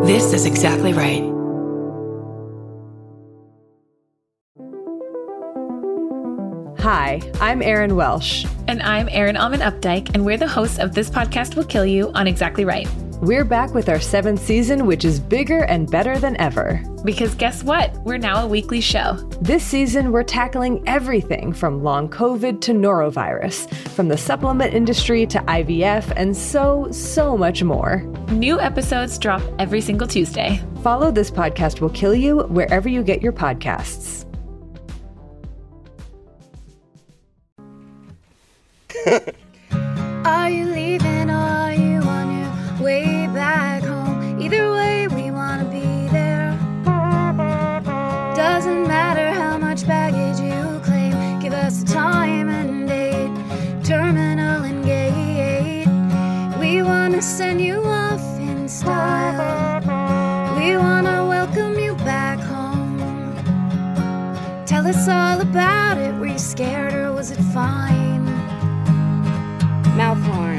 This is exactly right. Hi, I'm Erin Welsh. And I'm Erin Alman Updike, and we're the hosts of This Podcast Will Kill You on Exactly Right. We're back with our 7th season, which is bigger and better than ever. Because guess what? We're now a weekly show. This season, we're tackling everything from long COVID to norovirus, from the supplement industry to IVF, and so much more. New episodes drop every single Tuesday. Follow This Podcast Will Kill You wherever you get your podcasts. Are you leaving or are you on your way back home? Either way, we want to be there. Doesn't matter how much baggage you claim. Give us a time and date, terminal and gate. We want to send you off in style. We want to welcome you back home. Tell us all about it. Were you scared or was it fine? Mouth horn.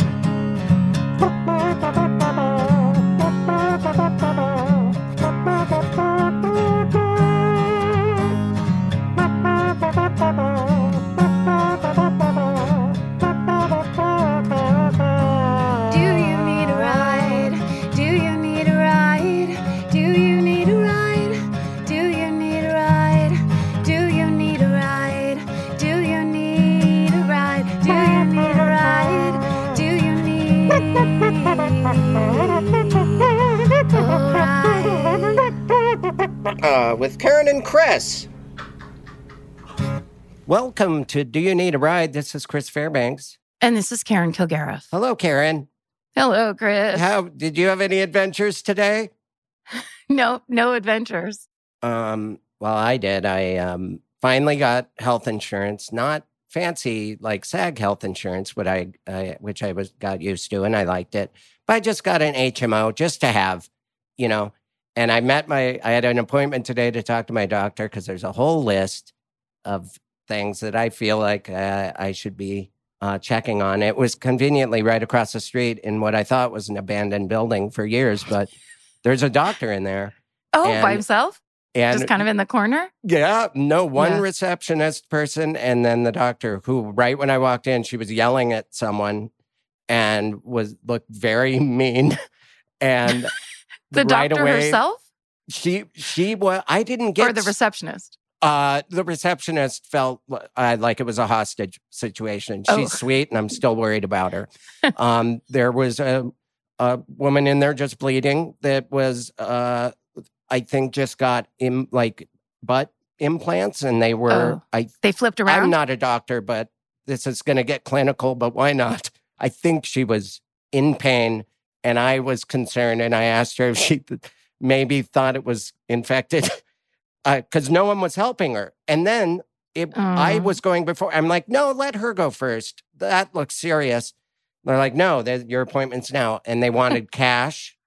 Do you need a ride? Do you need a ride? Do you need a ride? Do you need a ride? Do you need a ride? Do you need a ride? Do you need a ride? Do you need a ride? With Karen and Chris. Welcome to Do You Need a Ride? This is Chris Fairbanks. And this is Karen Kilgariff. Hello, Karen. Hello, Chris. How did you have any adventures today? No adventures. Well, I did. I finally got health insurance, not fancy like SAG health insurance, which I got used to, and I liked it. But I just got an HMO just to have, And I had an appointment today to talk to my doctor because there's a whole list of things that I feel like I should be checking on. It was conveniently right across the street in what I thought was an abandoned building for years, but there's a doctor in there. Oh, by himself? And just kind of in the corner? Yeah, one receptionist person, and then the doctor who, right when I walked in, she was yelling at someone and looked very mean. And the right doctor away, herself? She was. I didn't get. Or the receptionist? The receptionist felt like it was a hostage situation. She's sweet, and I'm still worried about her. There was a woman in there just bleeding that was. I think just got butt implants, and they were. They flipped around. I'm not a doctor, but this is going to get clinical. But why not? I think she was in pain, and I was concerned, and I asked her if she maybe thought it was infected, because no one was helping her. And then I was going before. I'm like, no, let her go first. That looks serious. They're like, no, your appointment's now, and they wanted cash,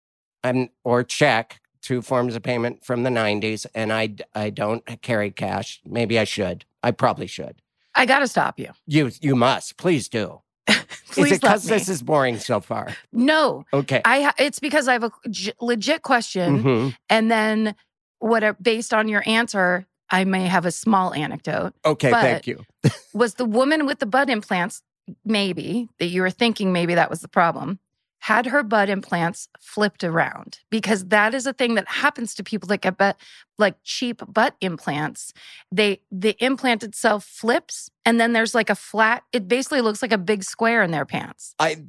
or check. 2 forms of payment from the 90s, and I don't carry cash. Maybe I should. I probably should. I got to stop you. You must. Please do. Please is it because let me. this is boring so far? No. Okay. It's because I have a legit question, and then based on your answer, I may have a small anecdote. Okay, thank you. Was the woman with the butt implants, maybe, that you were thinking maybe that was the problem, had her butt implants flipped around? Because that is a thing that happens to people that get cheap butt implants. The implant itself flips, and then there's like a flat. It basically looks like a big square in their pants.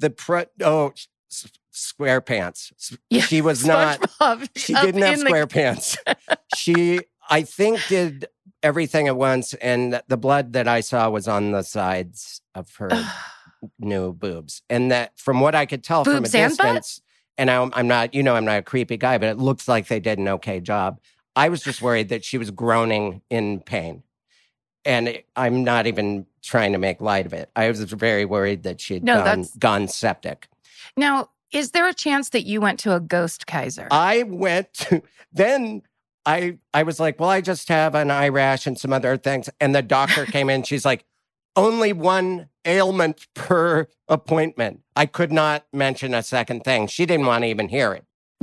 Square pants. Yeah, she was not. She didn't have square pants. She, I think, did everything at once, and the blood that I saw was on the sides of her. New boobs. And that, from what I could tell from a distance, and I'm not a creepy guy, but it looks like they did an okay job. I was just worried that she was groaning in pain. And I'm not even trying to make light of it. I was very worried that she had gone septic. Now, is there a chance that you went to a ghost Kaiser? I went to, then I was like, well, I just have an eye rash and some other things. And the doctor came in, she's like, only one ailment per appointment. I could not mention a second thing. She didn't want to even hear it.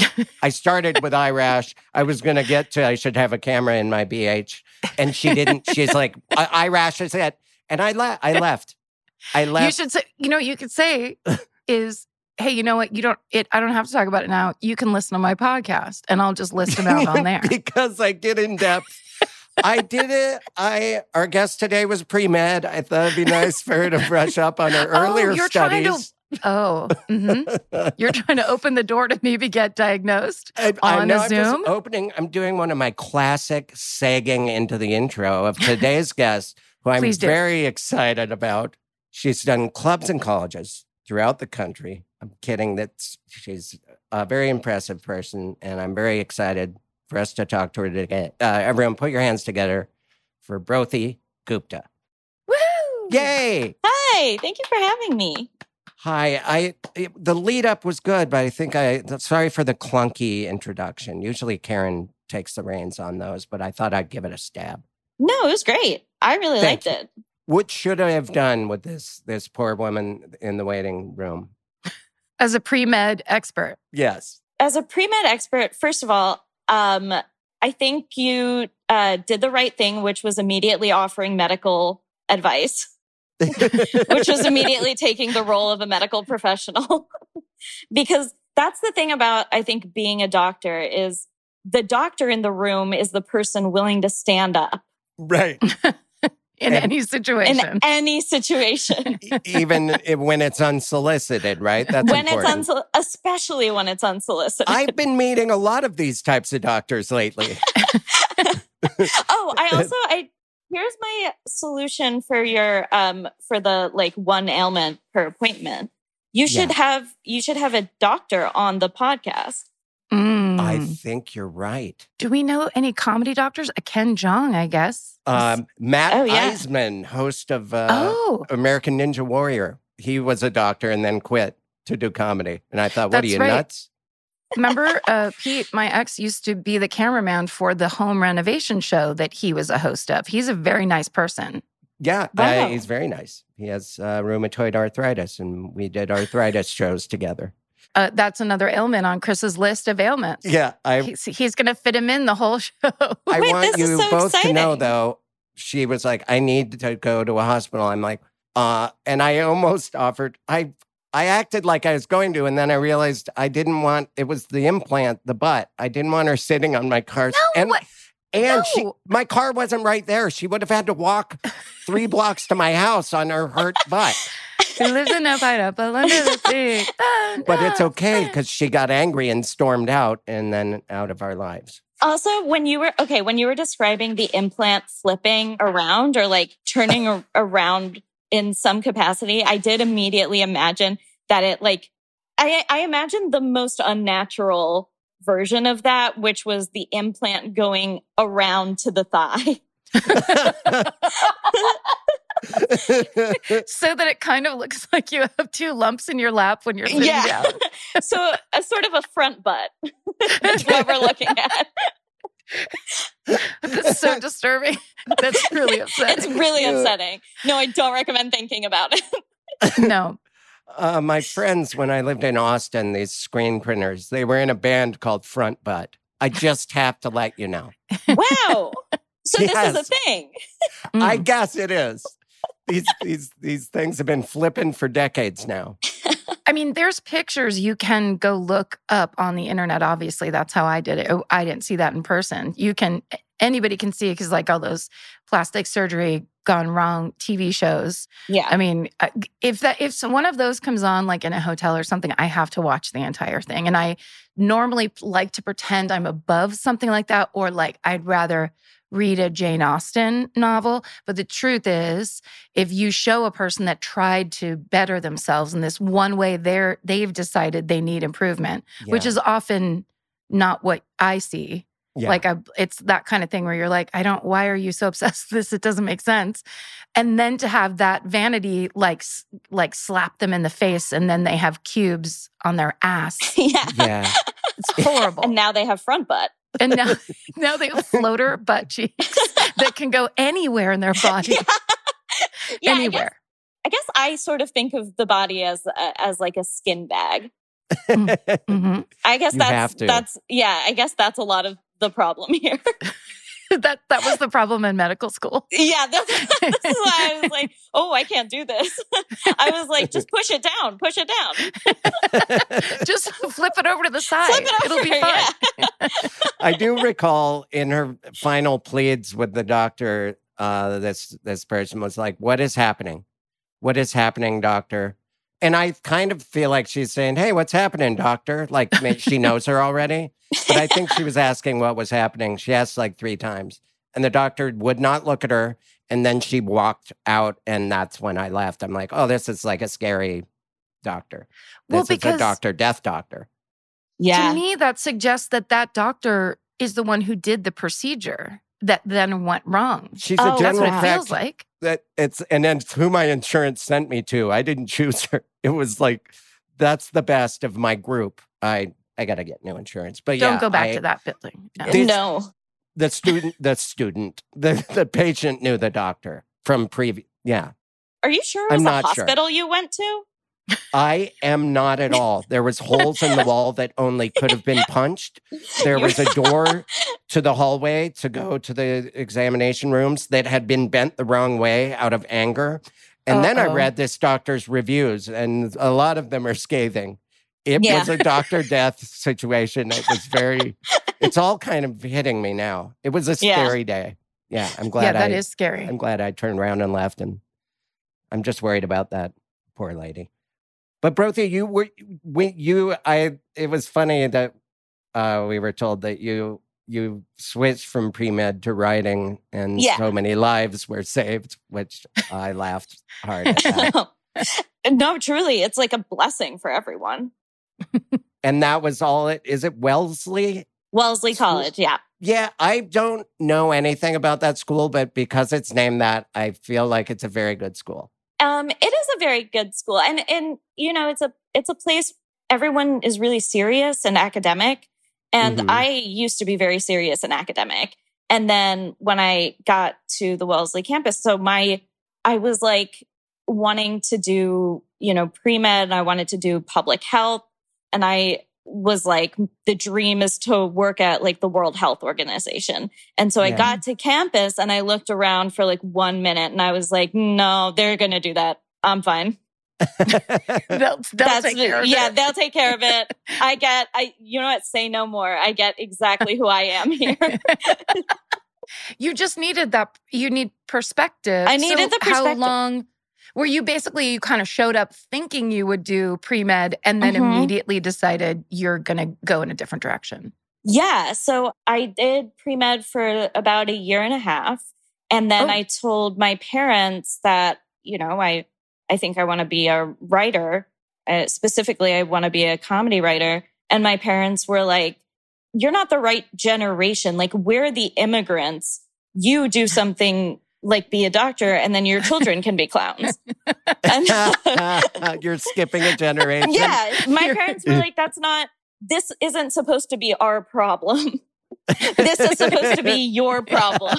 I started with eye rash. I was going to get to, I should have a camera in my BH. And she didn't. She's like, eye rash is it. And I left. You should say, you could say is, hey, you know what? I don't have to talk about it now. You can listen to my podcast and I'll just list them out on there. Because I get in depth. I did it. Our guest today was pre-med. I thought it'd be nice for her to brush up on her earlier studies. You're trying to open the door to maybe get diagnosed on a Zoom? I'm doing one of my classic sagging into the intro of today's guest, who I'm very excited about. She's done clubs and colleges throughout the country. I'm kidding. She's a very impressive person, and I'm very excited for us to talk to her today. Everyone, put your hands together for Brothi Gupta. Woo! Yay! Hi, thank you for having me. Hi. The lead up was good, but I think sorry for the clunky introduction. Usually Karen takes the reins on those, but I thought I'd give it a stab. No, it was great. I really liked it. What should I have done with this poor woman in the waiting room? As a pre-med expert. Yes. As a pre-med expert, first of all, I think you did the right thing, which was immediately offering medical advice. Which was immediately taking the role of a medical professional. Because that's the thing about, I think, being a doctor is the doctor in the room is the person willing to stand up. Right. In any situation. In any situation. Even when it's unsolicited, right? That's when important. It's especially when it's unsolicited. I've been meeting a lot of these types of doctors lately. Here's my solution for your for the one ailment per appointment. You should have a doctor on the podcast. I think you're right. Do we know any comedy doctors? Ken Jeong, I guess. Matt Eisman, host of American Ninja Warrior. He was a doctor and then quit to do comedy. And I thought, what are you, nuts? Remember, Pete, my ex, used to be the cameraman for the home renovation show that he was a host of. He's a very nice person. Yeah, wow. He's very nice. He has rheumatoid arthritis, and we did arthritis shows together. That's another ailment on Chris's list of ailments. Yeah. He's going to fit him in the whole show. I want you both to know, though, she was like, I need to go to a hospital. I'm like, and I almost offered, I acted like I was going to, and then I realized I didn't want, it was the implant, the butt. I didn't want her sitting on my car. My car wasn't right there. She would have had to walk 3 blocks to my house on her hurt butt. Who lives in a pineapple under the sea. But it's okay because she got angry and stormed out and then out of our lives. Also, when you were describing the implant flipping around or turning around in some capacity, I did immediately imagine that it I imagined the most unnatural version of that, which was the implant going around to the thigh. So that it kind of looks like you have 2 lumps in your lap when you're sitting down. So a sort of a front butt. That's what we're looking at. That's so disturbing. That's really upsetting. It's really upsetting. No, I don't recommend thinking about it. No. My friends, when I lived in Austin, these screen printers, they were in a band called Front Butt. I just have to let you know. Wow. So this is a thing. I guess it is. These things have been flipping for decades now. I mean, there's pictures you can go look up on the internet. Obviously, that's how I did it. I didn't see that in person. Anybody can see it because all those plastic surgery gone wrong TV shows. Yeah. I mean, if one of those comes on in a hotel or something, I have to watch the entire thing. And I normally like to pretend I'm above something like that, or I'd rather read a Jane Austen novel. But the truth is, if you show a person that tried to better themselves in this one way, they've decided they need improvement, which is often not what I see. Yeah. It's that kind of thing where you're like, why are you so obsessed with this? It doesn't make sense. And then to have that vanity, slap them in the face and then they have cubes on their ass. Yeah. It's horrible. And now they have front butt. And now they have floater butt cheeks that can go anywhere in their body. Yeah, anywhere. I guess I sort of think of the body as a skin bag. Mm-hmm. I guess You have to. I guess that's a lot of the problem here. That was the problem in medical school. Yeah, this is why I was like, oh, I can't do this. I was like, just push it down. Just flip it over to the side. Flip it over, It'll be fine. yeah. I do recall in her final pleads with the doctor, this person was like, "What is happening? What is happening, doctor?" And I kind of feel like she's saying, "Hey, what's happening, doctor?" Like she knows her already. But I think she was asking what was happening. She asked like 3 times. And the doctor would not look at her. And then she walked out. And that's when I left. I'm like, oh, this is like a scary doctor. This is a death doctor. Yeah. To me, that suggests that doctor is the one who did the procedure that then went wrong. She's Oh, a that's general That's what it feels like. and then it's who my insurance sent me to. I didn't choose her. It was like, that's the best of my group. I got to get new insurance. But Don't go back to that building. No. This- the patient knew the doctor from previous. Yeah. Are you sure it was I'm the not sure. hospital you went to? I am not at all. There was holes in the wall that only could have been punched. There was a door to the hallway to go to the examination rooms that had been bent the wrong way out of anger. And then I read this doctor's reviews, and a lot of them are scathing. It was a doctor death situation. It was it's all kind of hitting me now. It was a scary day. Yeah, I'm glad. Yeah, that is scary. I'm glad I turned around and left, and I'm just worried about that poor lady. But Brothy, it was funny that we were told that you switched from pre-med to writing, and so many lives were saved, which I laughed hard at that. No, truly, it's like a blessing for everyone. And that was all is it Wellesley? Wellesley College, yeah. Yeah, I don't know anything about that school, but because it's named that, I feel like it's a very good school. It is a very good school. And you know, it's a place everyone is really serious and academic. And I used to be very serious and academic. And then when I got to the Wellesley campus, I was like wanting to do, pre-med, and I wanted to do public health. And I was like, the dream is to work at like the World Health Organization. And so I got to campus and I looked around for like 1 minute and I was like, no, they're going to do that. I'm fine. They'll take care of it. Yeah, they'll take care of it. You know what? Say no more. I get exactly who I am here. You just needed that. You need perspective. I needed the perspective. How long were you you kind of showed up thinking you would do pre-med and then immediately decided you're going to go in a different direction? Yeah. So I did pre-med for about 1.5 years. And then I told my parents that, I think I want to be a writer. Specifically, I want to be a comedy writer. And my parents were like, you're not the right generation. Like, we're the immigrants. You do something like be a doctor, and then your children can be clowns. You're skipping a generation. Yeah. My parents were like, this isn't supposed to be our problem. This is supposed to be your problem.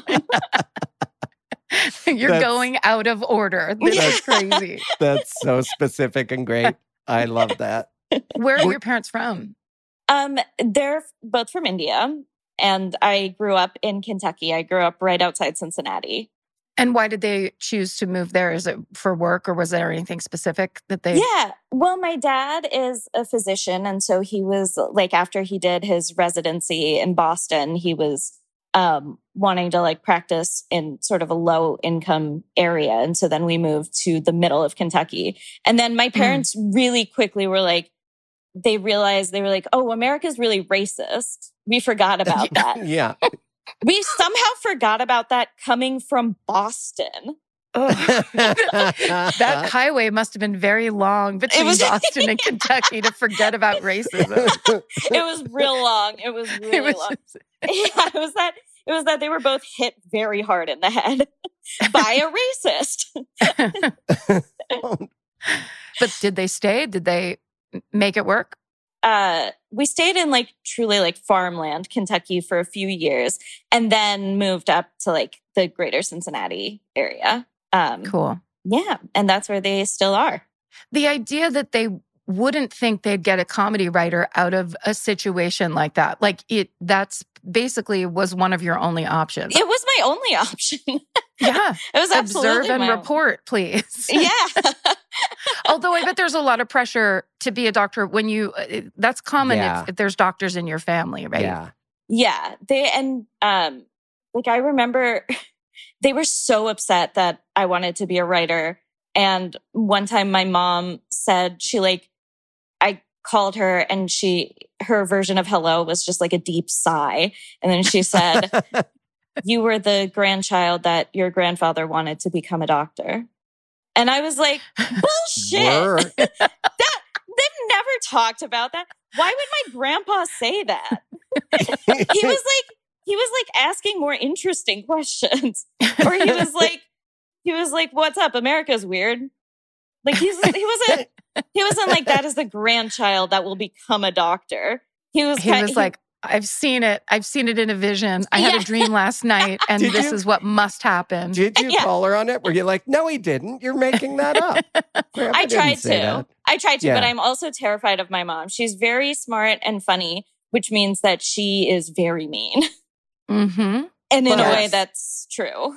You're going out of order. This is crazy. That's so specific and great. I love that. Where are your parents from? They're both from India, and I grew up in Kentucky. I grew up right outside Cincinnati. And why did they choose to move there? Is it for work, or was there anything specific that they... Yeah. Well, my dad is a physician. And so he was like, after he did his residency in Boston, he was wanting to like practice in sort of a low income area. And so then we moved to the middle of Kentucky. And then my parents really quickly were like, they realized, they were like, oh, America's really racist. We forgot about that. Yeah. We somehow forgot about that coming from Boston. That highway must have been very long between Boston and Kentucky to forget about racism. It was real long. It was really long. Yeah, it was that they were both hit very hard in the head by a racist. But did they stay? Did they make it work? We stayed in like truly like farmland, Kentucky for a few years, and then moved up to like the greater Cincinnati area. Cool. Yeah. And that's where they still are. The idea that they wouldn't think they'd get a comedy writer out of a situation like that. Like that's basically was one of your only options. It was my only option. Yeah. It was absolutely Observe and my report, please. Yeah. Although I bet there's a lot of pressure to be a doctor when that's common if there's doctors in your family, right? Yeah. Yeah. I remember they were so upset that I wanted to be a writer. And one time my mom said I called her and her version of hello was just like a deep sigh. And then she said, you were the grandchild that your grandfather wanted to become a doctor. And I was like, bullshit. They've never talked about that. Why would my grandpa say that? He was like asking more interesting questions. Or he was like, what's up? America's weird. Like he wasn't like, that is the grandchild that will become a doctor. He was like, I've seen it. I've seen it in a vision. I had a dream last night and this is what must happen. Did you call her on it? Were you like, no, he didn't. You're making that up. I tried to, but I'm also terrified of my mom. She's very smart and funny, which means that she is very mean. Mm-hmm. And in a way that's true.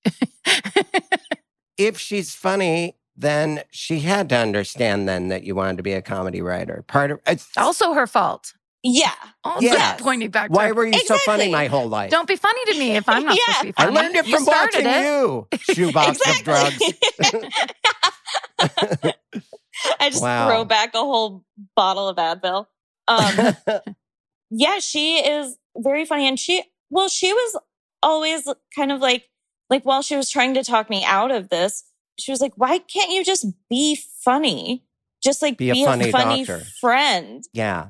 If she's funny, then she had to understand then that you wanted to be a comedy writer. It's also her fault. Yeah. Also pointing back to why were you so funny my whole life? Don't be funny to me if I'm not supposed to be funny. I learned it from watching you. Shoebox of drugs. I just throw back a whole bottle of Advil. Yeah, she is very funny. And she was always kind of like while she was trying to talk me out of this, she was like, why can't you just be funny? Just like be a funny friend. Yeah.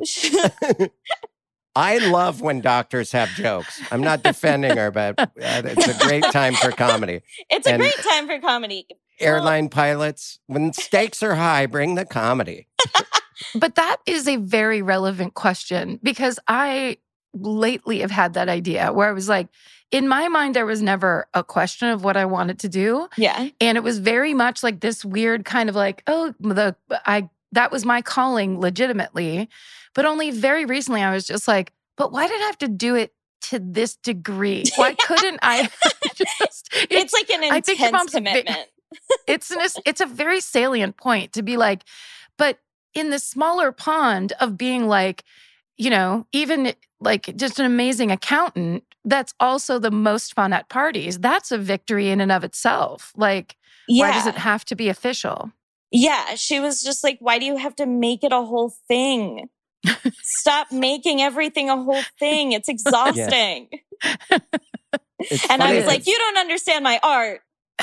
I love when doctors have jokes. I'm not defending her, but it's a great time for comedy. It's a great time for comedy. Airline pilots, when stakes are high, bring the comedy. But that is a very relevant question because I lately have had that idea where I was like, in my mind, there was never a question of what I wanted to do. Yeah. And it was very much like this weird kind of like, that was my calling legitimately. But only very recently I was just like, but why did I have to do it to this degree? Why couldn't I just... It's like an intense commitment. It's a very salient point to be like, but in the smaller pond of being like, even like just an amazing accountant, that's also the most fun at parties. That's a victory in and of itself. Like, why does it have to be official? Yeah, she was just like, why do you have to make it a whole thing? Stop making everything a whole thing. It's exhausting. And I was like, you don't understand my art.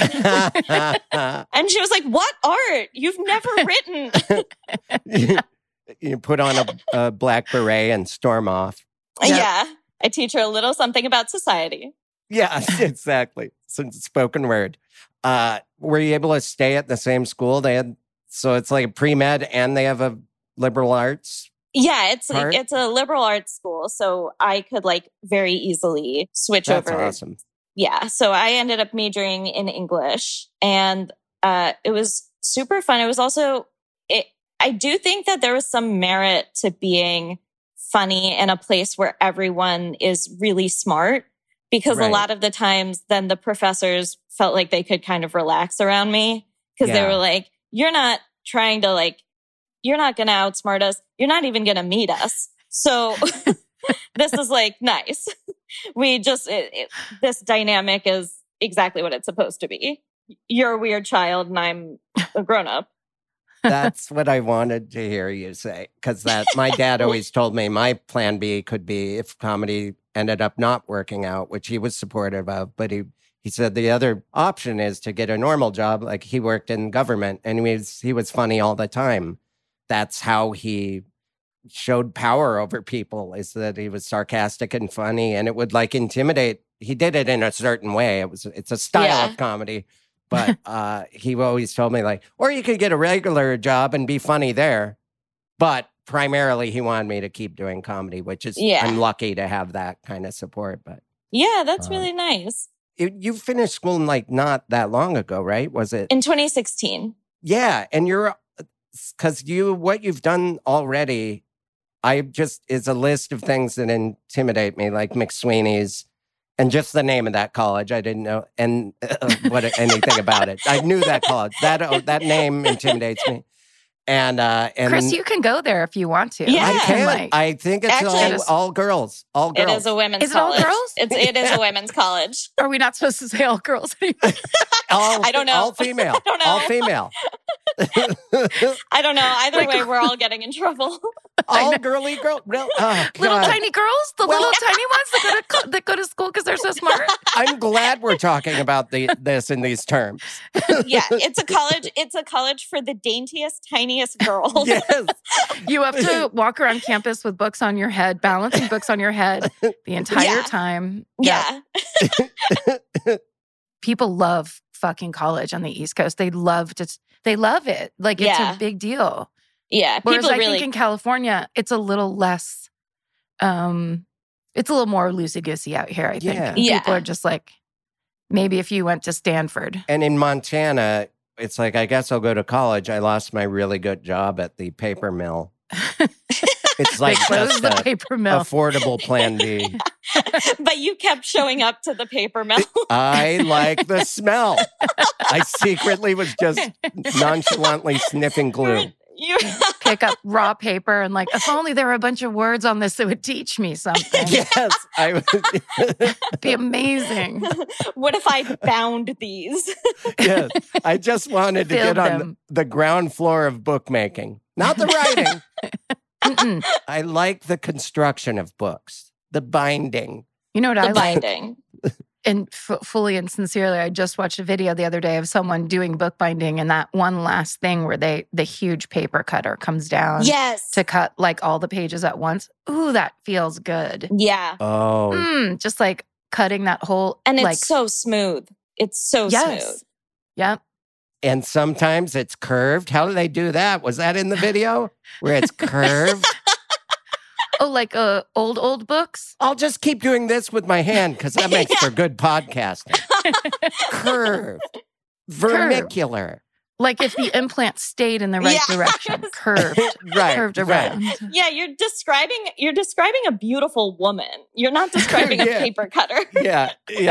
And she was like, what art? You've never written. You put on a black beret and storm off. Yeah. I teach her a little something about society. Yeah, exactly. Spoken word. Were you able to stay at the same school? So it's like a pre-med and they have a liberal arts? Yeah, it's a liberal arts school. So I could very easily switch over. That's awesome. Yeah. So I ended up majoring in English and it was super fun. It was also, I do think that there was some merit to being funny in a place where everyone is really smart because a lot of the times then the professors felt like they could kind of relax around me because they were like, you're not trying to you're not going to outsmart us. You're not even going to meet us. So this is nice. We just, this dynamic is exactly what it's supposed to be. You're a weird child and I'm a grown up. That's what I wanted to hear you say. Because my dad always told me my plan B could be if comedy ended up not working out, which he was supportive of. But he said the other option is to get a normal job. Like he worked in government and he was funny all the time. That's how he showed power over people, is that he was sarcastic and funny and it would intimidate. He did it in a certain way. It's a style of comedy. But he always told me or you could get a regular job and be funny there. But primarily he wanted me to keep doing comedy, which is, I'm lucky to have that kind of support. But yeah, that's really nice. You finished school not that long ago, right? Was it? In 2016. Yeah. And because what you've done already, is a list of things that intimidate me, like McSweeney's, and just the name of that college. I didn't know anything about it. I knew that college. That name intimidates me. And Chris, you can go there if you want to. Yeah. I can. Like, I think it's Actually, all girls. All girls. It is a women's Is it all college. girls? It is a women's college. are we not supposed to say all girls anymore? I don't know. All female. I don't know. All female. I don't know. Either Like- way, we're all getting in trouble. All girly girl. Little God. tiny girls? The little tiny ones that go to school because they're so smart? I'm glad we're talking about this in these terms. Yeah, it's a college. It's a college for the daintiest, tiniest girls. Yes. You have to walk around campus with books on your head, balancing books on your head the entire Yeah. time. Yeah. People love fucking college on the East Coast. They love it. Like, it's Yeah. a big deal. Yeah. Whereas People I really. think in California, it's a little less, it's a little more loosey-goosey out here, I think. Yeah. Yeah. People are just like, maybe if you went to Stanford. And in Montana, it's like, I guess I'll go to college. I lost my really good job at the paper mill. It's like They closed just the a paper mill. affordable plan B. But you kept showing up to the paper mill. I like the smell. I secretly was just nonchalantly sniffing glue. You Pick up raw paper and like, if only there were a bunch of words on this that would teach me something. Yes, It'd be amazing. What if I bound these? yes. I just wanted to Filled get on them. the ground floor of bookmaking, not the writing. Mm-mm. I like the construction of books, the binding. You know what The I like? binding. And fully and sincerely, I just watched a video the other day of someone doing bookbinding, and that one last thing where the huge paper cutter comes down Yes. to cut like all the pages at once. Ooh, that feels good. Yeah. Oh, Just like cutting that whole And it's like, so smooth. It's so yes. smooth. Yep. and sometimes it's curved. How do they do that? Was that in the video where it's curved? Oh, like old books. I'll just keep doing this with my hand because that makes for good podcasting. Curved, vermicular. Like if the implant stayed in the right Yeah. direction, curved Right, curved right. around. Yeah, you're describing a beautiful woman. You're not describing Yeah. a paper cutter. Yeah.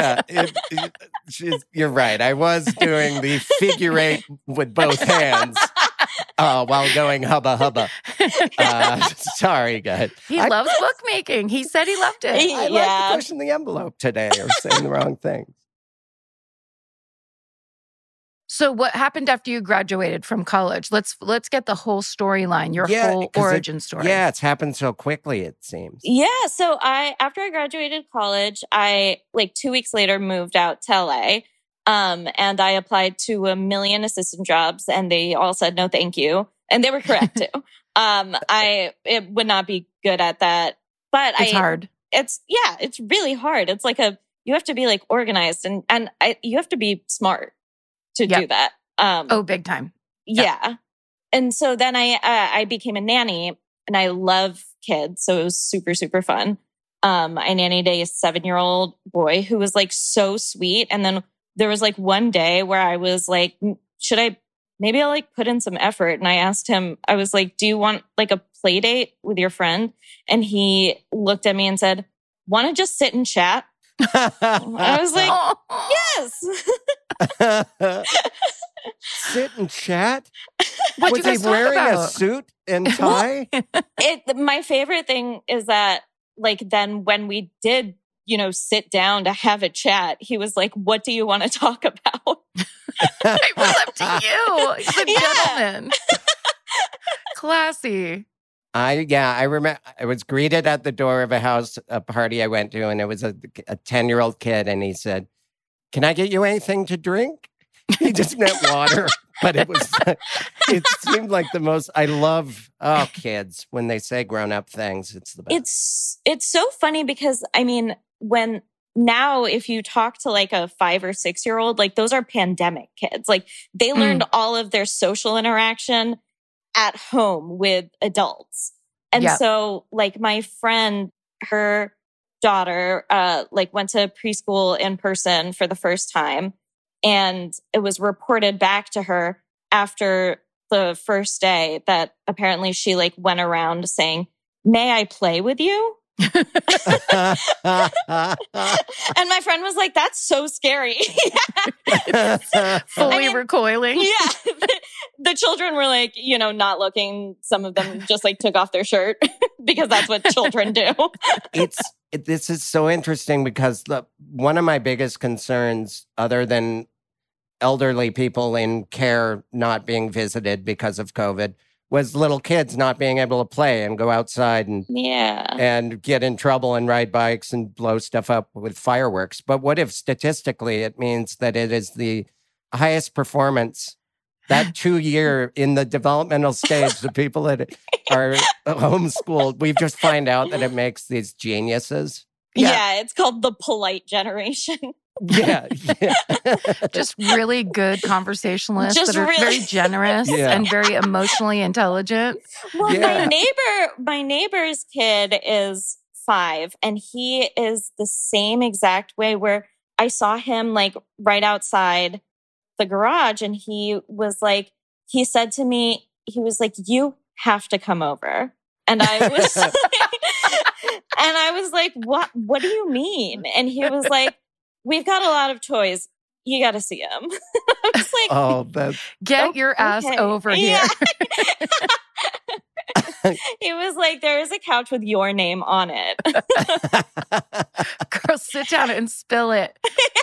You're right. I was doing the figure eight with both hands while going hubba hubba. Sorry, guys. He I- loves bookmaking. He said he loved it. I Yeah. like pushing the envelope today or saying the wrong things. So what happened after you graduated from college? Let's get the whole storyline, your Yeah, whole 'cause origin story. Yeah, it's happened so quickly, it seems. Yeah, so after I graduated college, I like 2 weeks later moved out to LA. And I applied to 1 million assistant jobs and they all said no thank you. And they were correct too. It would not be good at that. But It's hard. It's really hard. It's like you have to be like organized and you have to be smart to Yep. do that. Oh, big time. Yeah. And so then I became a nanny and I love kids. So it was super, super fun. I nannied a 7-year-old boy who was like so sweet. And then there was like one day where I was like, maybe I'll like put in some effort. And I asked him, I was like, do you want like a play date with your friend? And he looked at me and said, want to just sit and chat? I was like, yes. Sit and chat? What'd you Was he guys talk wearing a about? suit and tie? My favorite thing is that like then when we did, sit down to have a chat, he was like, what do you want to talk about? It was up to you. He's a Yeah. gentleman. Classy. I remember I was greeted at the door of a party I went to, and it was a 10-year-old kid, and he said, can I get you anything to drink? He just meant water, but it seemed like the most, I love, kids, when they say grown-up things, it's the best. It's so funny because I mean, now if you talk to like a 5 or 6-year-old, like those are pandemic kids. Like they learned all of their social interaction at home with adults. And Yep. so like my friend, her daughter, like went to preschool in person for the first time. And it was reported back to her after the first day that apparently she like went around saying, "May I play with you?" And my friend was like, "That's so scary." Fully recoiling. Yeah. The children were like, not looking. Some of them just like took off their shirt because that's what children do. This is so interesting because one of my biggest concerns, other than elderly people in care not being visited because of COVID, was little kids not being able to play and go outside and get in trouble and ride bikes and blow stuff up with fireworks. But what if statistically it means that it is the highest performance, that 2 year in the developmental stage, the people that are homeschooled, we just find out that it makes these geniuses. Yeah, it's called the polite generation. Yeah. Just really good conversationalists that are very generous and very emotionally intelligent. Well, my neighbor's kid is 5, and he is the same exact way, where I saw him like right outside the garage, and he said to me, he was like, "You have to come over." And I was like, what do you mean? And he was like, "We've got a lot of toys. You got to see them." I was like, get your ass over here. He was like, "There is a couch with your name on it." Girl, sit down and spill it.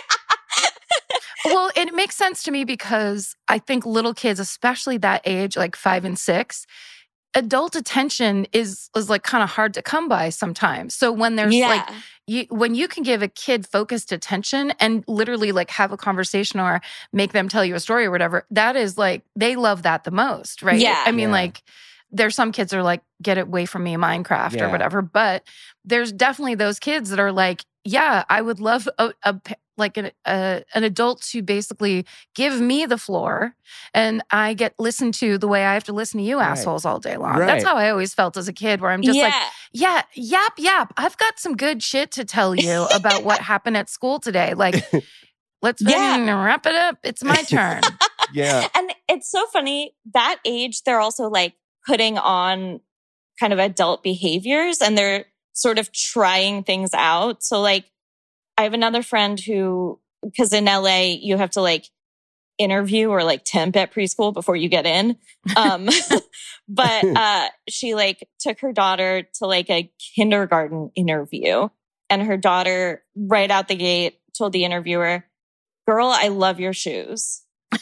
Well, it makes sense to me because I think little kids, especially that age, like 5 and 6, adult attention is like kind of hard to come by sometimes. So when there's when you can give a kid focused attention and literally like have a conversation or make them tell you a story or whatever, that is like, they love that the most, right? Yeah. I mean, like, there's some kids that are like, "Get it away from me, Minecraft," or whatever. But there's definitely those kids that are like, "Yeah, I would love an adult to basically give me the floor, and I get listened to the way I have to listen to you assholes all day long." Right. That's how I always felt as a kid, where I'm just like, "Yeah, yap. I've got some good shit to tell you about what happened at school today. Like, let's wrap it up. It's my turn." Yeah. And it's so funny, that age, they're also like putting on kind of adult behaviors, and they're sort of trying things out. So like, I have another friend who, because in LA, you have to like interview or like temp at preschool before you get in. But she like took her daughter to like a kindergarten interview, and her daughter right out the gate told the interviewer, "Girl, I love your shoes."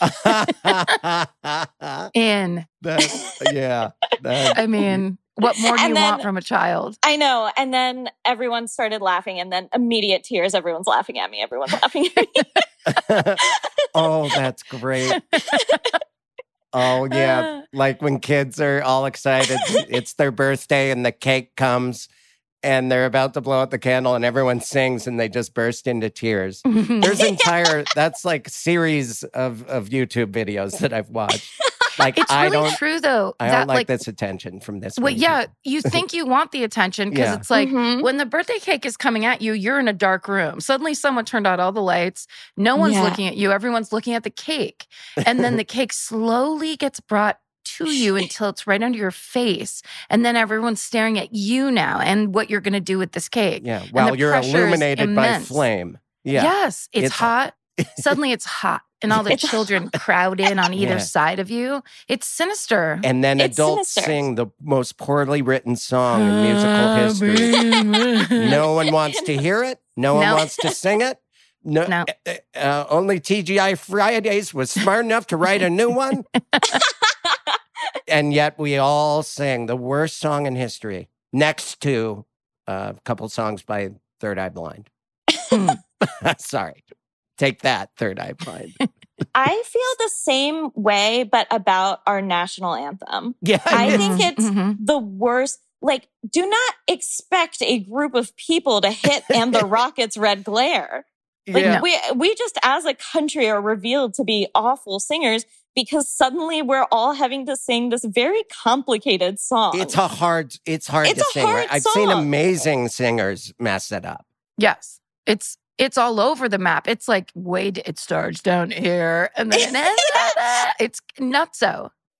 I mean, what more do you want from a child? I know. And then everyone started laughing, and then immediate tears. Everyone's laughing at me. Everyone's laughing at me. Oh, that's great. Oh, yeah. Like when kids are all excited, it's their birthday and the cake comes and they're about to blow out the candle and everyone sings and they just burst into tears. There's that's like series of YouTube videos that I've watched. Like, it's really true, though. I don't like this attention from this. Well, yeah, you think you want the attention because it's like when the birthday cake is coming at you, you're in a dark room. Suddenly someone turned out all the lights. No one's looking at you. Everyone's looking at the cake. And then the cake slowly gets brought to you until it's right under your face. And then everyone's staring at you now and what you're going to do with this cake. Yeah, while you're illuminated by flame. Yeah. Yes, it's hot. Suddenly it's hot. And all the children crowd in on either side of you. It's sinister. And then adults sing the most poorly written song in musical history. No one wants to hear it. No one wants to sing it. No. Only TGI Fridays was smart enough to write a new one. And yet we all sang the worst song in history next to a couple songs by Third Eye Blind. Sorry. Take that, Third Eye Blind. I feel the same way, but about our national anthem. Yeah. I think it's the worst. Like, do not expect a group of people to hit "And the Rockets' Red Glare." Like, we just as a country are revealed to be awful singers because suddenly we're all having to sing this very complicated song. It's hard to sing. Right? I've seen amazing singers mess it up. Yes. It's all over the map. It's like, wait, it starts down here. And then it's nutso.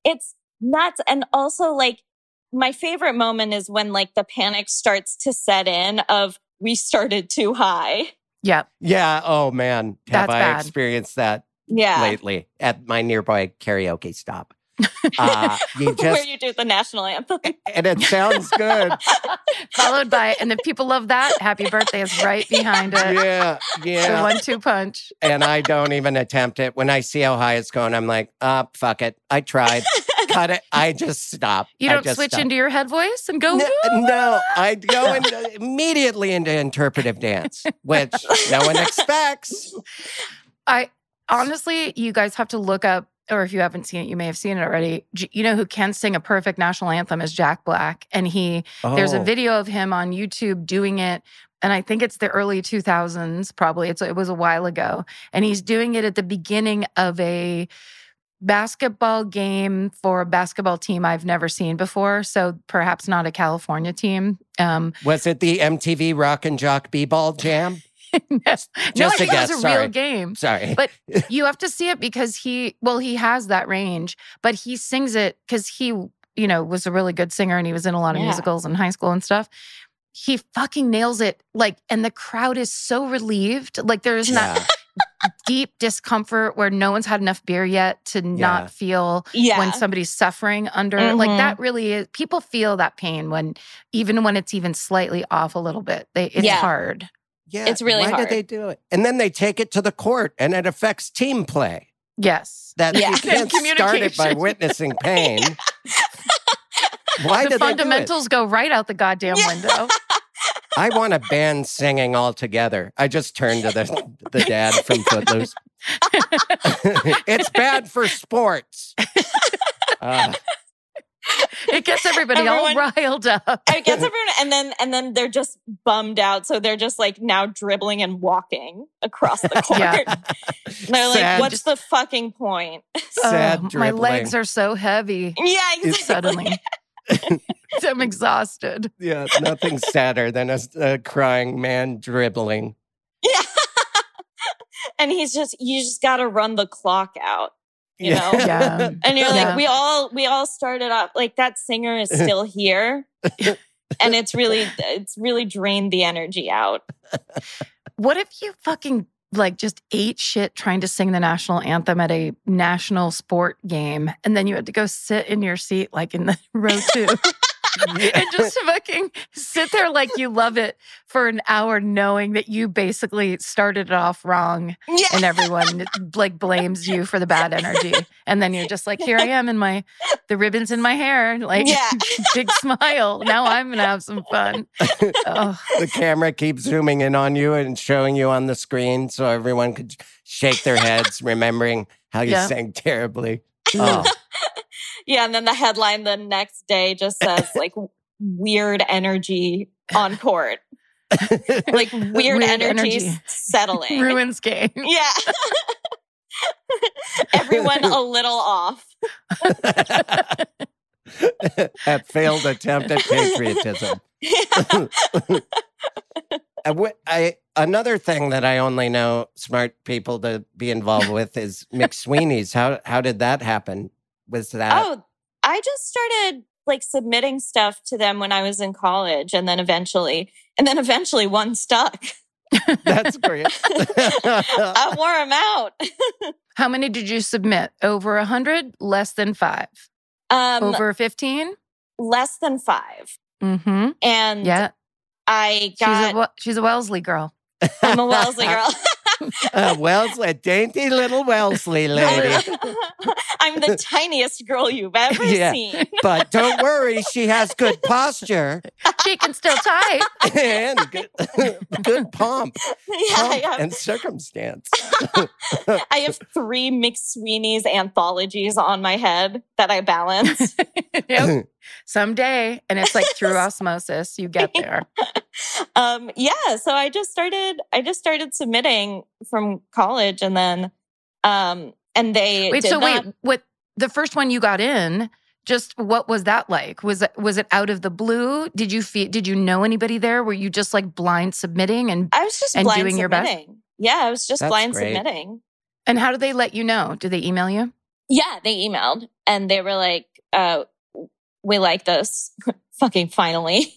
It's nuts. And also like my favorite moment is when like the panic starts to set in of we started too high. Yep. Yeah. Oh man. Have That's I bad. experienced that Yeah. lately at my nearby karaoke stop? You Where just, you do the national anthem. and it sounds good. Followed by, and if people love that, Happy Birthday is right behind it. Yeah. The Yeah. 1-2 punch. And I don't even attempt it. When I see how high it's going, I'm like, fuck it. I tried. Cut it. I just stop. You I don't just switch stop. into your head voice and go, No, I go immediately into interpretive dance, which no one expects. Honestly, you guys have to look up, or if you haven't seen it, you may have seen it already. You know who can sing a perfect national anthem is Jack Black. And there's a video of him on YouTube doing it. And I think it's the early 2000s, probably. It was a while ago. And he's doing it at the beginning of a basketball game for a basketball team I've never seen before. So perhaps not a California team. Was it the MTV Rock and Jock B-Ball Jam? No, I think it was a real game. Sorry. But you have to see it because he has that range, but he sings it because he, was a really good singer and he was in a lot of musicals in high school and stuff. He fucking nails it. Like, and the crowd is so relieved. Like there is not deep discomfort where no one's had enough beer yet to not feel when somebody's suffering under, like that really is, people feel that pain when it's even slightly off a little bit. It's hard. Yeah, it's really hard. Why did they do it? And then they take it to the court and it affects team play. Yes. You can't start it by witnessing pain. Why the fundamentals go right out the goddamn window. I want to ban singing altogether. I just turned to the dad from Footloose. It's bad for sports. It gets everybody all riled up. It gets everyone, and then they're just bummed out. So they're just like now dribbling and walking across the court. They're like, "What's the fucking point?" Sad dribbling. My legs are so heavy. Yeah, exactly. Suddenly, I'm exhausted. Yeah, nothing sadder than a crying man dribbling. Yeah, and you just got to run the clock out. You know? Yeah. And you're like, we all started off like that singer is still here. And it's really drained the energy out. What if you fucking like just ate shit trying to sing the national anthem at a national sport game and then you had to go sit in your seat like in the row 2? And just fucking sit there like you love it for an hour knowing that you basically started it off wrong and everyone like blames you for the bad energy. And then you're just like, here I am in the ribbons in my hair, like big smile. Now I'm going to have some fun. The camera keeps zooming in on you and showing you on the screen so everyone could shake their heads, remembering how you sang terribly. Oh. Yeah, and then the headline the next day just says like weird energy on court. Like weird energy settling. Ruins game. Yeah. Everyone a little off. That failed attempt at patriotism. Another thing that I only know smart people to be involved with is McSweeney's. How did that happen? Was that? Oh, I just started like submitting stuff to them when I was in college, and then eventually one stuck. That's great. I wore them out. How many did you submit? Over 100? Less than 5? Over 15? Less than 5. Mm-hmm. And I got... She's a Wellesley girl. I'm a Wellesley girl. A dainty little Wellesley lady. I'm the tiniest girl you've ever seen. But don't worry, she has good posture. She can still type. And good pomp and circumstance. I have 3 McSweeney's anthologies on my head that I balance. Yep. Someday, and it's like through osmosis, you get there. So I just started submitting from college, and then and they what the first one you got in, just what was that like? Was it out of the blue? Did you know anybody there? Were you just like blind submitting and I was just and blind doing submitting. your best? Yeah, I was just That's blind great. submitting. And how do they let you know? Do they email you? Yeah, they emailed and they were like, we like this. Fucking finally.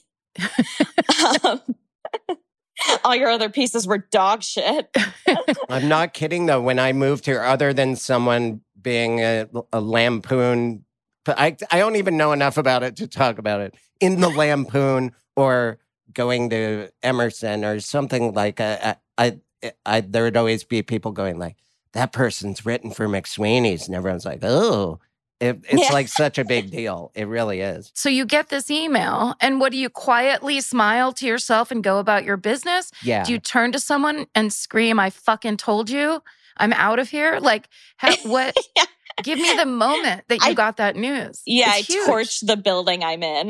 All your other pieces were dog shit. I'm not kidding, though. When I moved here, other than someone being a lampoon, but I don't even know enough about it to talk about it. In the Lampoon or going to Emerson or something like there'd always be people going like, that person's written for McSweeney's. And everyone's like, oh, it's like such a big deal. It really is. So you get this email, and what do you quietly smile to yourself and go about your business? Yeah. Do you turn to someone and scream, I fucking told you, I'm out of here? Like, what? Yeah. Give me the moment that you got that news. Yeah, It's I huge. torched the building I'm in.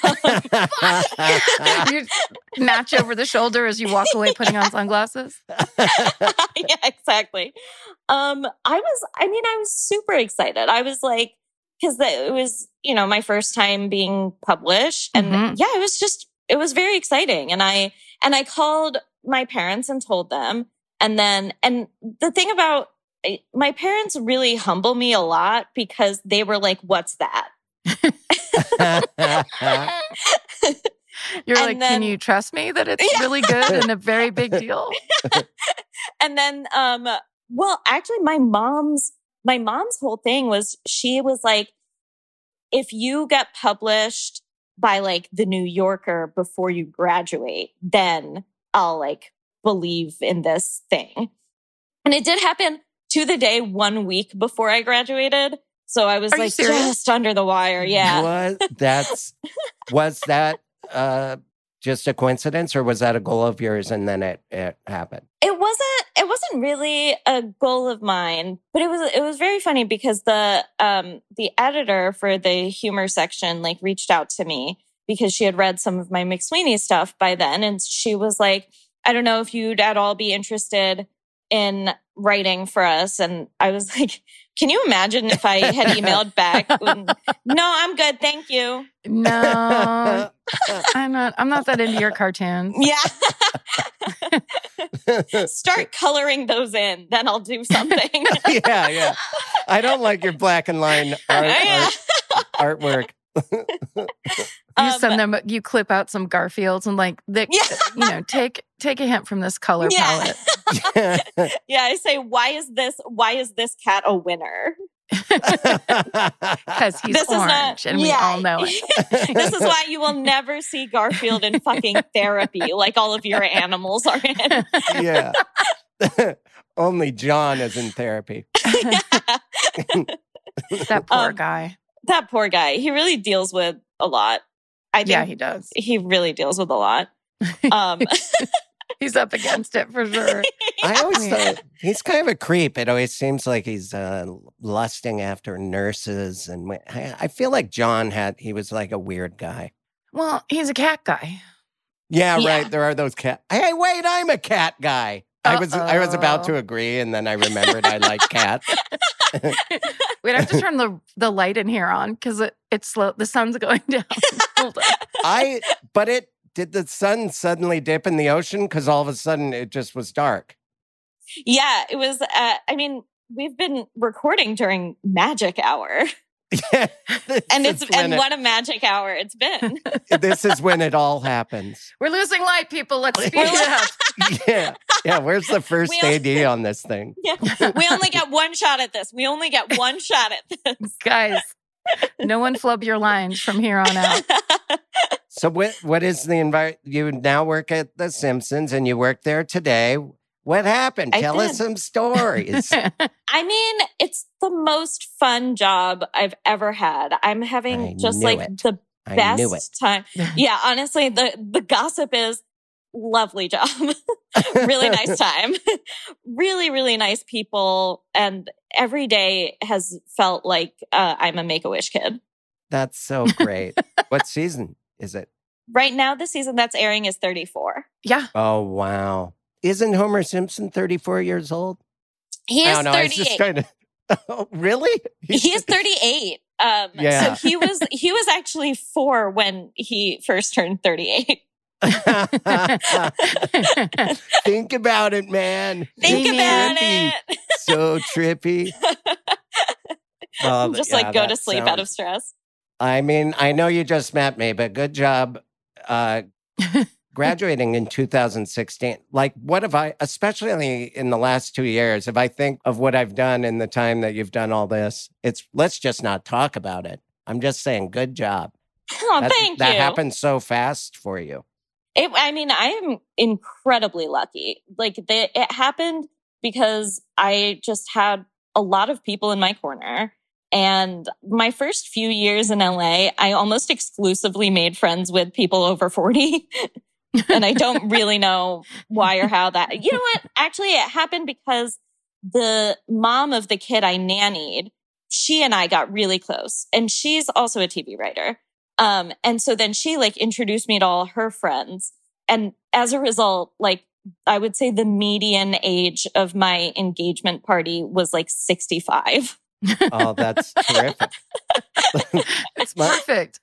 You match over the shoulder as you walk away putting on sunglasses. Yeah, exactly. I was super excited. I was like, because it was, my first time being published. And yeah, it was very exciting. And I called my parents and told them. And the thing about my parents really humble me a lot because they were like, what's that? You're like, can you trust me that it's really good and a very big deal? And then, well, actually my mom's whole thing was, she was like, if you get published by like the New Yorker before you graduate, then I'll like believe in this thing. And it did happen to the day 1 week before I graduated. So I was like just under the wire. Yeah. Was that just a coincidence, or was that a goal of yours and then it happened? It wasn't really a goal of mine, but it was very funny because the editor for the humor section like reached out to me because she had read some of my McSweeney stuff by then. And she was like, I don't know if you'd at all be interested in writing for us. And I was like, can you imagine if I had emailed back? No, I'm good. Thank you. No, I'm not that into your cartoons. Yeah. Start coloring those in, then I'll do something. Yeah. I don't like your black and line artwork. You send them, you clip out some Garfields and like, take a hint from this color palette. Yeah, I say, why is this cat a winner? Because he's orange and we all know it. This is why you will never see Garfield in fucking therapy like all of your animals are in. Yeah. Only John is in therapy. That poor guy. That poor guy. He really deals with a lot. I think he does. He really deals with a lot. He's up against it for sure. I always thought he's kind of a creep. It always seems like he's lusting after nurses. And I feel like John he was like a weird guy. Well, he's a cat guy. Yeah, right. There are those cat. Hey, wait, I'm a cat guy. I was about to agree, and then I remembered I like cats. Wait, I have to turn the light in here on because it's slow. The sun's going down. Hold on. Did the sun suddenly dip in the ocean? Because all of a sudden it just was dark. Yeah, it was. We've been recording during magic hour. Yeah, what a magic hour it's been. This is when it all happens. We're losing light, people. Let's speed it up. Yeah. Where's the first AD on this thing? Yeah, we only get one shot at this. Guys, no one flub your lines from here on out. So what is the environment? You now work at The Simpsons and you work there today. What happened? Tell us some stories. It's the most fun job I've ever had. I'm having the best time. Yeah, honestly, the gossip is lovely job. Really nice time. Really, really nice people. And every day has felt like I'm a Make-A-Wish kid. That's so great. What season is it? Right now, the season that's airing is 34. Yeah. Oh, wow. Isn't Homer Simpson 34 years old? He is 38. Oh, really? He is 38. So he was actually 4 when he first turned 38. Think about it, man. Think about it. So trippy. Well, Just yeah, like go to that sleep out of sounds- stress. I mean, I know you just met me, but good job graduating in 2016. Like, what have I, especially in the last 2 years, if I think of what I've done in the time that you've done all this, let's just not talk about it. I'm just saying, good job. Oh, thank you. That happened so fast for you. I mean, I am incredibly lucky. Like, it happened because I just had a lot of people in my corner. And my first few years in LA, I almost exclusively made friends with people over 40. And I don't really know why or how that. You know what? Actually, it happened because the mom of the kid I nannied, she and I got really close. And she's also a TV writer. And so then she like introduced me to all her friends. And as a result, like, I would say the median age of my engagement party was like 65. Oh, that's terrific. It's perfect.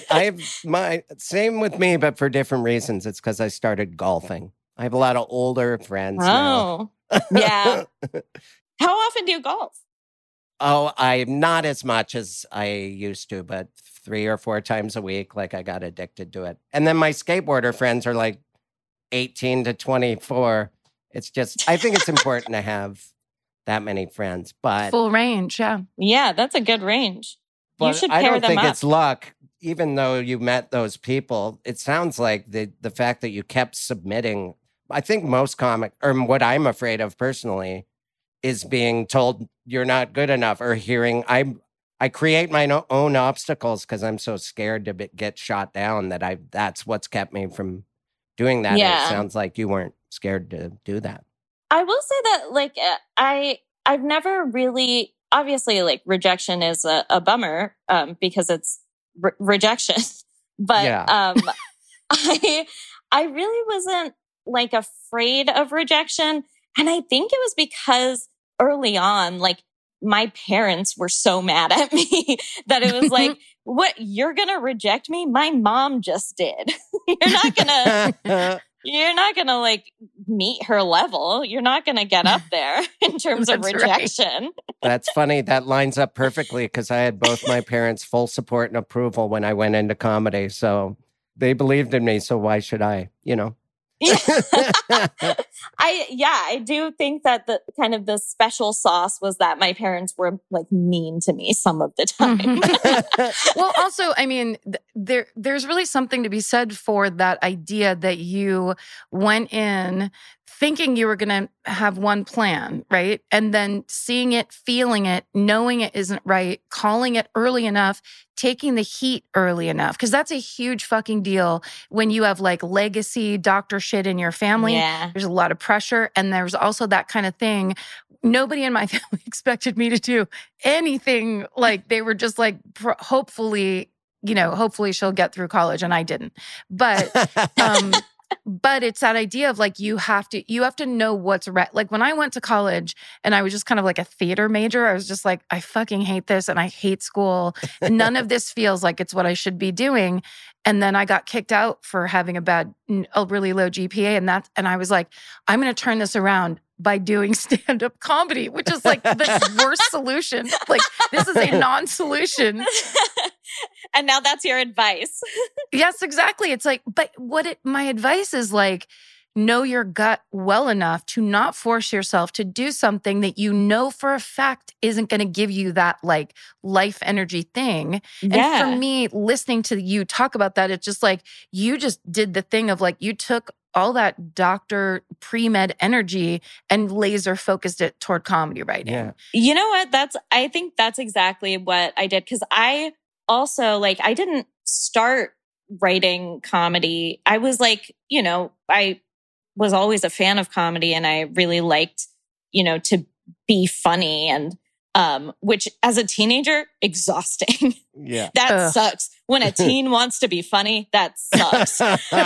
Same with me, but for different reasons. It's because I started golfing. I have a lot of older friends now. Oh, yeah. How often do you golf? Oh, I'm not as much as I used to, but 3 or 4 times a week. Like, I got addicted to it. And then my skateboarder friends are like 18 to 24. It's just, I think it's important to have that many friends, but Full range, yeah. Yeah, that's a good range. You but should I pair don't them think up. it's luck. Even though you met those people, it sounds like the fact that you kept submitting. I think most what I'm afraid of personally is being told you're not good enough, or hearing I create my own obstacles because I'm so scared to get shot down that's what's kept me from doing that. Yeah. It sounds like you weren't scared to do that. I will say that, like, I've never really, obviously, like, rejection is a bummer because it's rejection. But Yeah. I really wasn't like afraid of rejection, and I think it was because early on, like, my parents were so mad at me that it was like, "What? You're gonna reject me? My mom just did. You're not gonna like meet her level. You're not gonna get up there in terms of That's rejection." That's funny. That lines up perfectly because I had both my parents' full support and approval when I went into comedy. So they believed in me. So why should I, I do think that the kind of the special sauce was that my parents were like mean to me some of the time. Well, also, I mean, there's really something to be said for that idea that you went in thinking you were going to have one plan, right? And then seeing it, feeling it, knowing it isn't right, calling it early enough, taking the heat early enough. Because that's a huge fucking deal when you have like legacy doctor shit in your family. Yeah. There's a lot of pressure. And there's also that kind of thing. Nobody in my family expected me to do anything. Like, they were just like, hopefully she'll get through college. And I didn't. But but it's that idea of like, you have to know what's right. Like, when I went to college and I was just kind of like a theater major, I was just like, I fucking hate this and I hate school. And none of this feels like it's what I should be doing. And then I got kicked out for having a really low GPA. And I was like, I'm going to turn this around by doing stand-up comedy, which is like the worst solution. Like, this is a non-solution. And now that's your advice. Yes, exactly. It's like, but my advice is like, know your gut well enough to not force yourself to do something that you know for a fact isn't going to give you that like life energy thing. Yeah. And for me, listening to you talk about that, it's just like, you just did the thing of like, you took all that doctor pre-med energy and laser focused it toward comedy writing. Yeah. You know what? I think that's exactly what I did. Cause I also like, I didn't start writing comedy. I was like, I was always a fan of comedy and I really liked, to be funny and, which as a teenager, exhausting. Yeah. That sucks. When a teen wants to be funny, that sucks.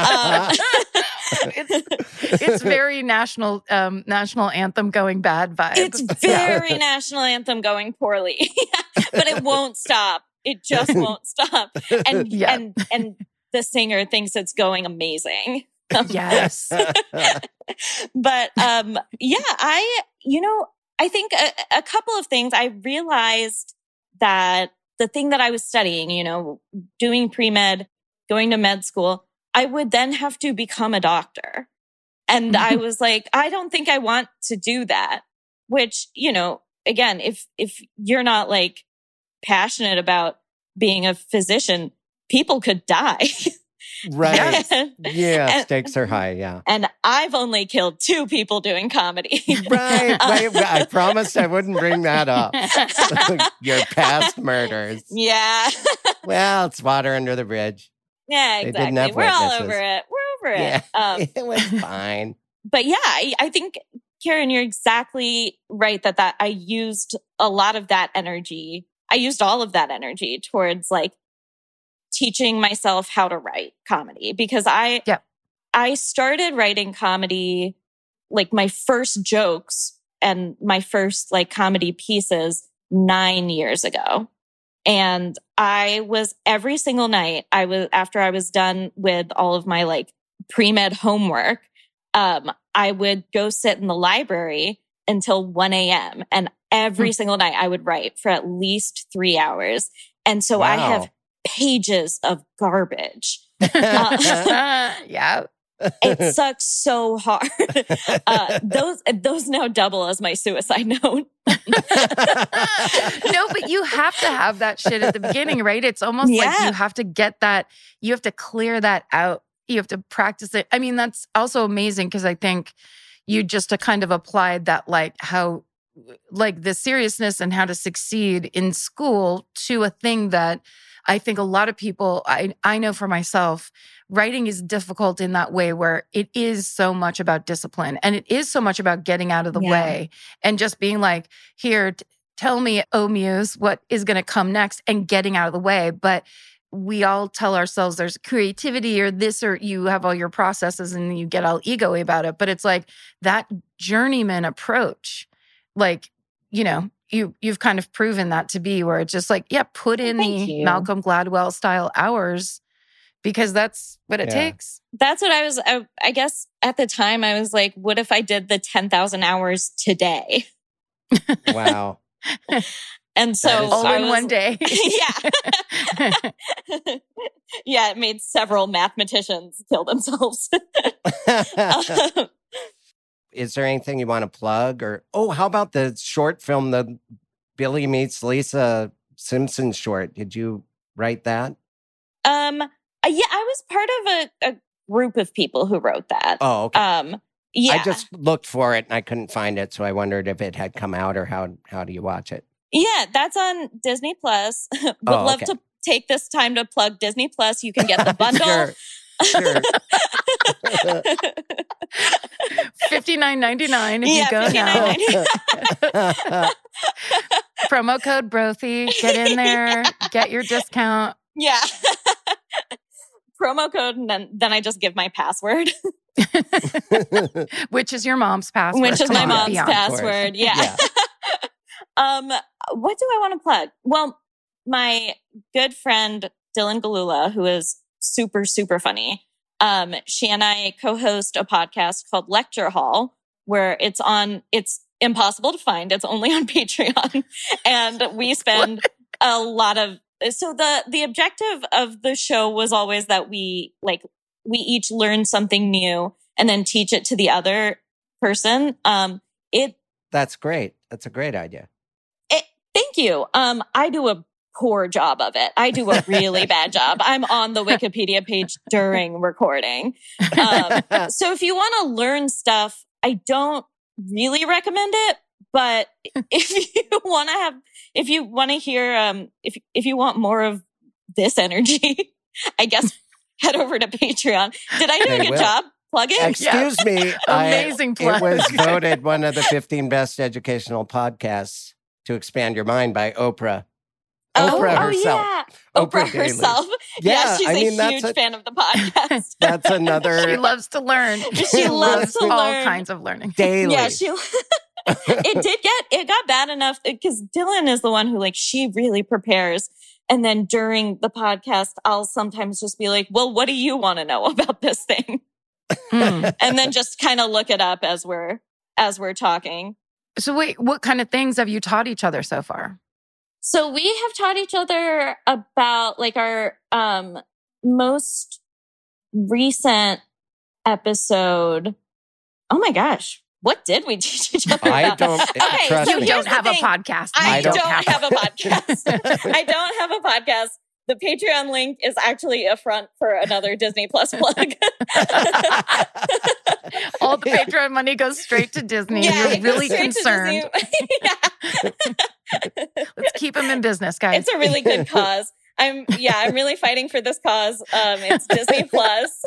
It's very national anthem going bad vibe. It's very national anthem going poorly, but it won't stop. It just won't stop. And and the singer thinks it's going amazing. Yes. But I think a couple of things. I realized that the thing that I was studying, you know, doing pre-med, going to med school, I would then have to become a doctor. And I was like, I don't think I want to do that. Which, you know, again, if you're not like passionate about being a physician, people could die. Right. Yeah, stakes are high, yeah. And I've only killed 2 people doing comedy. Right. I promised I wouldn't bring that up. Your past murders. Yeah. Well, it's water under the bridge. Yeah, They exactly. didn't have We're all witnesses. over it. We're over it. Yeah, it was fine. But yeah, I think, Karen, you're exactly right that I used a lot of that energy. I used all of that energy towards like teaching myself how to write comedy, because I started writing comedy, like my first jokes and my first like comedy pieces 9 years ago. And I was every single night, after I was done with all of my like pre-med homework, I would go sit in the library until 1 a.m. And every single night I would write for at least 3 hours. And so I have pages of garbage. Yeah. It sucks so hard. Those now double as my suicide note. No, but you have to have that shit at the beginning, right? It's almost like you have to get that, you have to clear that out. You have to practice it. I mean, that's also amazing because I think you just kind of applied that, like how, like the seriousness and how to succeed in school to a thing that I think a lot of people, I know for myself, writing is difficult in that way where it is so much about discipline and it is so much about getting out of the way and just being like, here, tell me, oh muse, what is going to come next, and getting out of the way. But we all tell ourselves there's creativity or this, or you have all your processes and you get all ego-y about it. But it's like that journeyman approach, like, you know, you've kind of proven that to be, where it's just like, put in the Malcolm Gladwell style hours because that's what it takes. That's what I guess at the time I was like, what if I did the 10,000 hours today? Wow. And so all in one day. Yeah, it made several mathematicians kill themselves. Is there anything you want to plug? Or, how about the short film, the Billy Meets Lisa Simpson short? Did you write that? Yeah, I was part of a group of people who wrote that. Oh, okay. Yeah. I just looked for it and I couldn't find it, so I wondered if it had come out or how do you watch it? Yeah, that's on Disney Plus. Would love to take this time to plug Disney Plus. You can get the bundle. Sure. $59.99 if you go now. Promo code Brothy. Get in there. Get your discount. Yeah. Promo code, and then I just give my password. Which is your mom's password. Which is my mom's password. Yeah. What do I want to plug? Well, my good friend Dylan Galula, who is super, super funny. She and I co-host a podcast called Lecture Hall, where it's impossible to find. It's only on Patreon. And we spend a lot of, so the objective of the show was always that we each learn something new and then teach it to the other person. That's great. That's a great idea. Thank you. I do a poor job of it. I do a really bad job. I'm on the Wikipedia page during recording. So if you want to learn stuff, I don't really recommend it. But if you want to hear, if you want more of this energy, I guess head over to Patreon. Did I do a good job plugging? Excuse me. Amazing plug. It was voted one of the 15 best educational podcasts to expand your mind by Oprah. Oprah herself. Yeah. Oprah herself. Yeah, she's a huge fan of the podcast. That's another. She loves to learn. She loves to all learn. kinds of learning. Daily. Yeah, it got bad enough because Dylan is the one who she really prepares. And then during the podcast, I'll sometimes just be like, well, what do you want to know about this thing? And then just kind of look it up as we're talking. So wait, what kind of things have you taught each other so far? So we have taught each other about like our most recent episode. Oh my gosh. What did we teach each other I about? don't Okay, trust so me. You here's don't the have a thing. podcast. I I don't don't have a podcast. I don't have a podcast. The Patreon link is actually a front for another Disney Plus plug. All the Patreon money goes straight to Disney. Yeah, You're it goes really straight to concerned. Disney. Yeah. Let's keep them in business, guys. It's a really good cause. I'm really fighting for this cause. It's Disney Plus.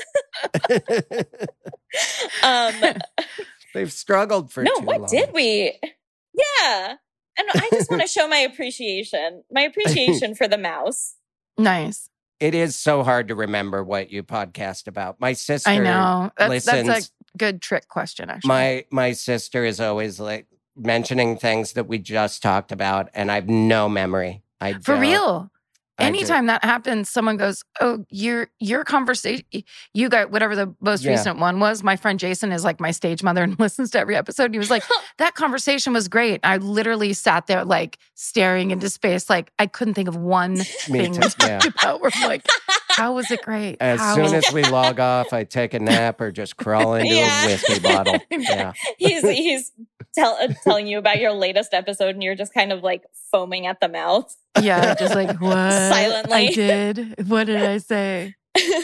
They've struggled for No, too what long. did we? Yeah. And I just want to show my appreciation for the mouse. Nice. It is so hard to remember what you podcast about. My sister I know. That's listens. a good trick question, actually. My sister is always like mentioning things that we just talked about, and I have no memory. For real. I Anytime that happens, someone goes, "Oh, your conversation, you got whatever the most Yeah. recent one was." My friend Jason is like my stage mother and listens to every episode. And he was like, "That conversation was great." I literally sat there like staring into space, like I couldn't think of one thing too, we talked yeah. about. We're like, "How was it great?" As How soon was- as we log off, I take a nap or just crawl into Yeah. a whiskey bottle. Yeah. He's telling you about your latest episode, and you're just kind of like foaming at the mouth. yeah, just like what Silently. I did. What did I say?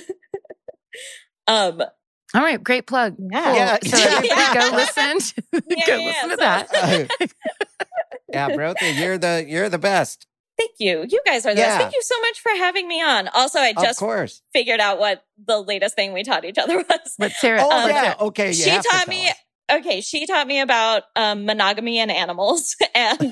Um, All right, great plug. Yeah. Cool. Yeah. So everybody Yeah. go listen. Go listen to that. Yeah, Brotha, you're the best. Thank you. You guys are the Yeah. Thank you so much for having me on. Also, I Of just course. figured out what the latest thing we taught each other was. Let's hear it. Oh, Let's yeah. hear it. Okay. You She have to taught tell me. us. Okay, she taught me about monogamy and animals, and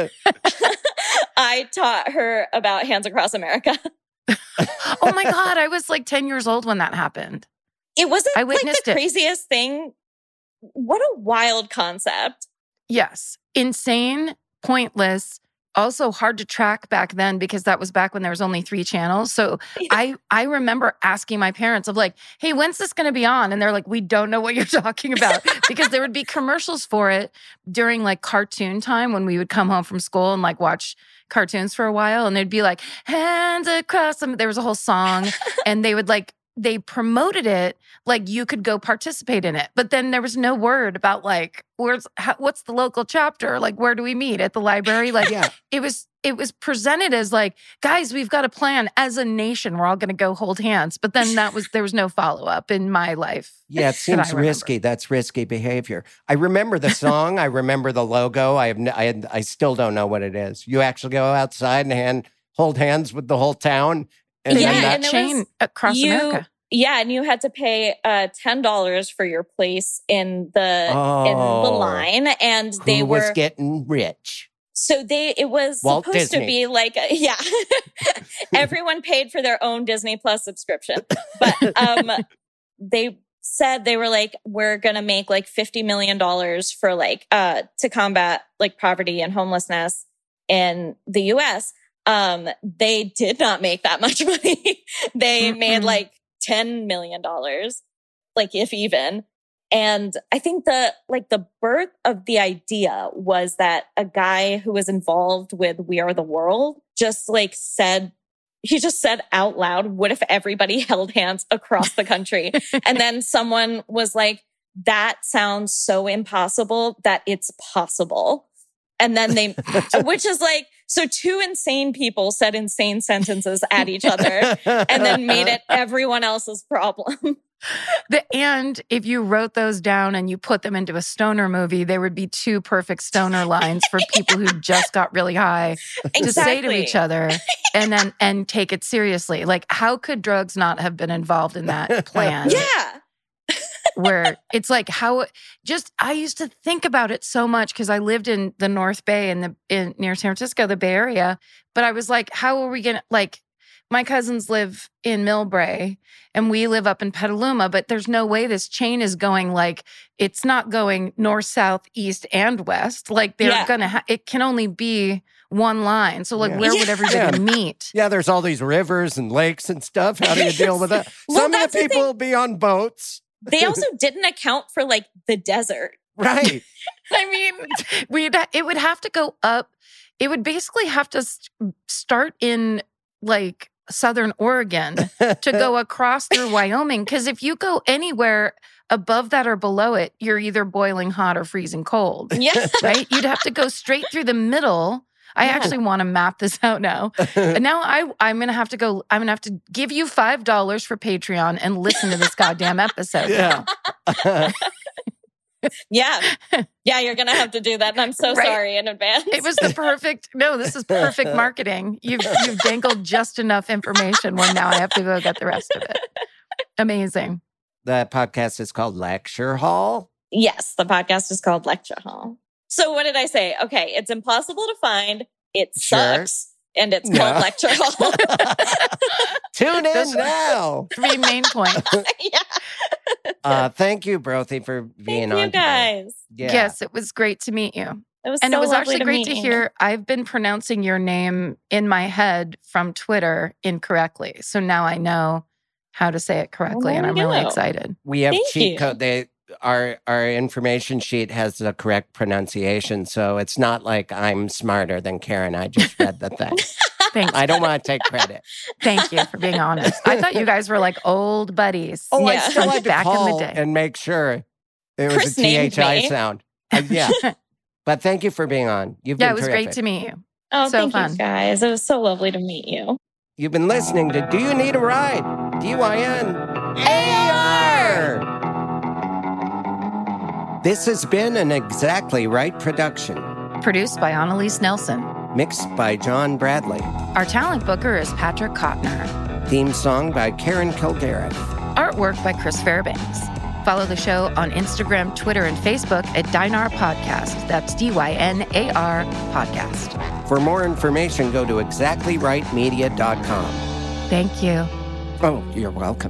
I taught her about Hands Across America. Oh my God, I was like 10 years old when that happened. It wasn't I like witnessed the it. craziest thing. What a wild concept. Yes. Insane, pointless, also hard to track back then because that was back when there was only 3 channels. So Yeah. I remember asking my parents of like, "Hey, when's this going to be on?" And they're like, "We don't know what you're talking about." Because there would be commercials for it during like cartoon time when we would come home from school and like watch cartoons for a while. And they'd be like, "Hands across them." There was a whole song and they would like, they promoted it like you could go participate in it. But then there was no word about like, what's the local chapter? Like, where do we meet? At the library? Like, Yeah. it was presented as like, guys, we've got a plan as a nation. We're all going to go hold hands. But then there was no follow up in my life. Yeah, it seems remember. risky. That's risky behavior. I remember the song. I remember the logo. I still don't know what it is. You actually go outside and hold hands with the whole town. And Yeah, then that and there chain was- across America. Yeah, and you had to pay $10 for your place in the line, and they who were was getting rich? so it was Walt supposed to Disney. be like everyone paid for their own Disney Plus subscription, but they said they were like, we're gonna make like $50 million for like to combat like poverty and homelessness in the US. They did not make that much money. They made like $10 million, like if even. And I think the birth of the idea was that a guy who was involved with We Are the World just said out loud, what if everybody held hands across the country? And then someone was like, that sounds so impossible that it's possible. And then they, which is like, so 2 insane people said insane sentences at each other and then made it everyone else's problem. And if you wrote those down and you put them into a stoner movie, there would be 2 perfect stoner lines for people who just got really high to say to each other and take it seriously. Like, how could drugs not have been involved in that plan? Yeah. Where it's like I used to think about it so much because I lived in the North Bay near San Francisco, the Bay Area. But I was like, how are we going to my cousins live in Millbrae and we live up in Petaluma, but there's no way this chain is going it's not going north, south, east, and west. Like they're going to, it can only be one line. So where would everybody meet? Yeah, there's all these rivers and lakes and stuff. How do you deal with that? Well, Some of that's the the people will be on boats. They also didn't account for the desert. Right. I mean, it would have to go up. It would basically have to start in like Southern Oregon to go across through Wyoming. Because if you go anywhere above that or below it, you're either boiling hot or freezing cold. Yeah. Right? You'd have to go straight through the middle. I actually want to map this out now. And now I'm going to have to give you $5 for Patreon and listen to this goddamn episode. Yeah. Yeah. Yeah, you're going to have to do that. And I'm so Right. sorry in advance. It was the perfect, this is perfect marketing. You've dangled just enough information where now I have to go get the rest of it. Amazing. The podcast is called Lecture Hall. Yes, the podcast is called Lecture Hall. So what did I say? Okay, it's impossible to find. It Sure. sucks. And it's called Lecture Hall. Tune in Those are- now. 3 main points. Yeah. Thank you, Brothy, for being Thank on you today. guys. Yeah. Yes, it was great to meet you. It was And so it was lovely actually great meet to you. hear. I've been pronouncing your name in my head from Twitter incorrectly. So now I know how to say it correctly. there And I'm we really go. excited. We have Thank cheat you. code. Our information sheet has the correct pronunciation, so it's not like I'm smarter than Karen. I just read the thing. Thanks. I don't want to take credit. Thank you for being honest. I thought you guys were like old buddies. Oh, I Yeah. still had to Back in the call day. and make sure it was Chris a named THI me. sound. Yeah, but thank you for being on. You've been Yeah, it was terrific. great to meet you. Oh, So thank fun. you guys. It was so lovely to meet you. You've been listening to Do You Need a Ride? DYNAR. This has been an Exactly Right production, Produced by Annalise Nelson. mixed by John Bradley. Our talent booker is Patrick Kottner. Theme song by Karen Kilgareth. Artwork by Chris Fairbanks. Follow the show on Instagram, Twitter, and Facebook at Dynar Podcast. That's DYNAR Podcast. For more information, go to exactlyrightmedia.com. Thank you. Oh, you're welcome.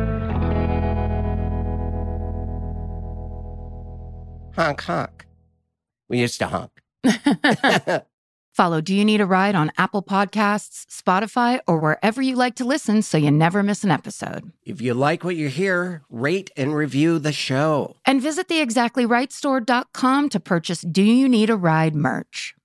Honk, honk. We used to honk. Follow Do You Need a Ride on Apple Podcasts, Spotify, or wherever you like to listen so you never miss an episode. If you like what you hear, rate and review the show. And visit the ExactlyRightStore.com to purchase Do You Need a Ride merch.